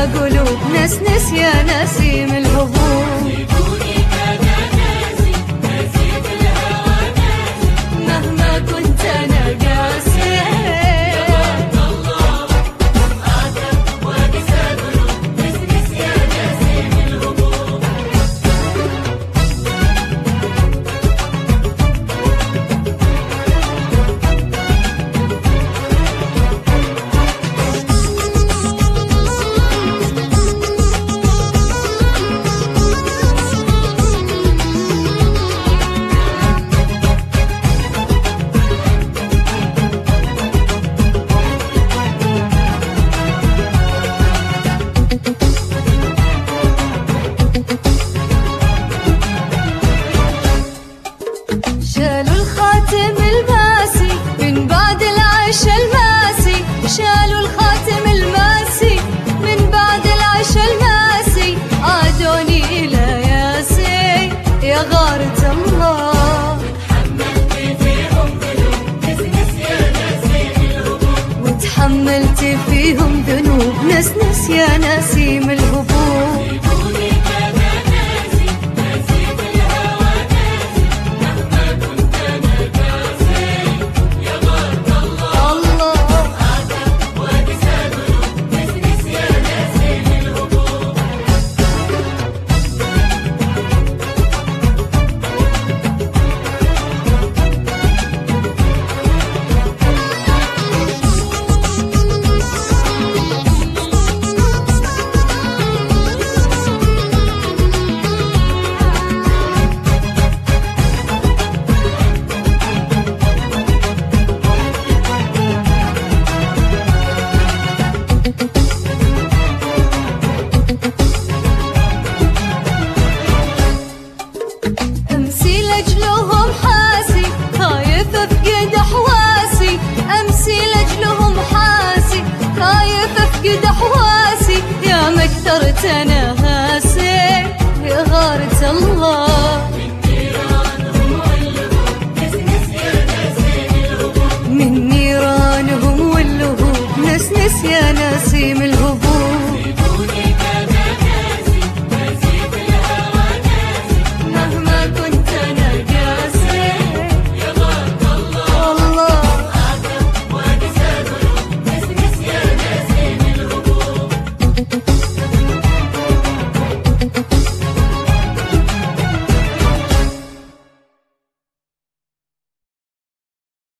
قلوب نسنس يا نسيم الهبوب. سيبوني أنا ناسي نسيت الهوى ناسي مهما كنت أنا قاسي يا الله آدم وأقسى قلوب نسنس يا نسيم الهبوب. شالوا الخاتم الماسي من بعد العيش الماسي، شالوا الخاتم الماسي من بعد العيش الماسي، عادوني إلى ياسي يا غارة الله. حملت فيهم ذنوب نسنس يا نسيم الهبوب. وتحملت فيهم ذنوب نسنس يا نسيم الهبوب. سيبوني أنا ناسي نسيت الهوى ناسي مهما كنت أنا قاسي يا غرب الله آدم وأقسى قلوب نسنس يا نسيم الهبوب. أمسي لأجلهم حاسي خايف أفقد أحواسي، أمسي لأجلهم حاسي خايف أفقد أحواسي، يا ما كثرت أنا هاسي يا غارة الله.